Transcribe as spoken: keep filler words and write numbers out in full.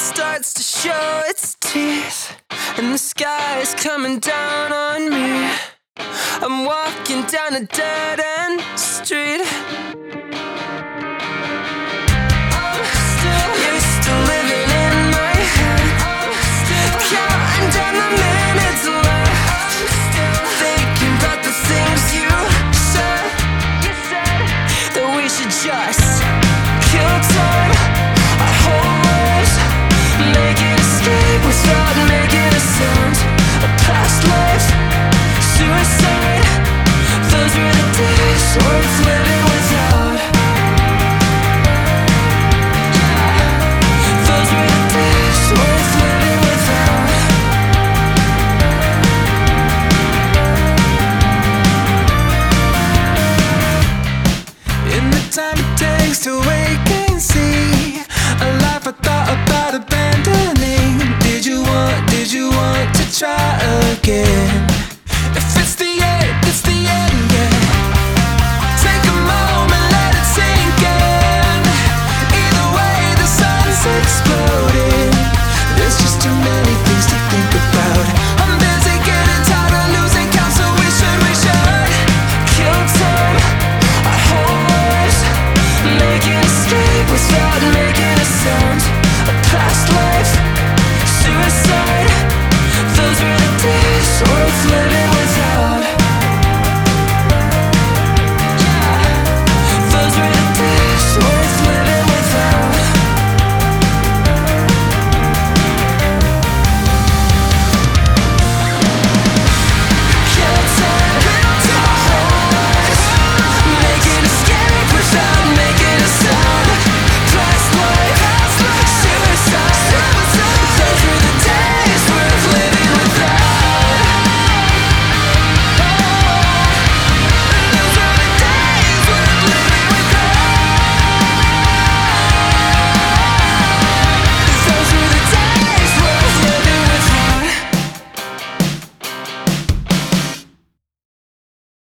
starts to show its teeth, and the sky is coming down on me. I'm walking down a dead-end street. I'm still used to living in my head. I'm still counting down the minutes left. I'm still thinking about the things you said. You said that we should just kill time. Our whole lives make an escape without making a sound. A past life, suicide. Those were the days worth living without. Yeah, those were the days worth living without. In the time it takes to wake and see a life I thought about abandoning. Did you want, did you want to try again?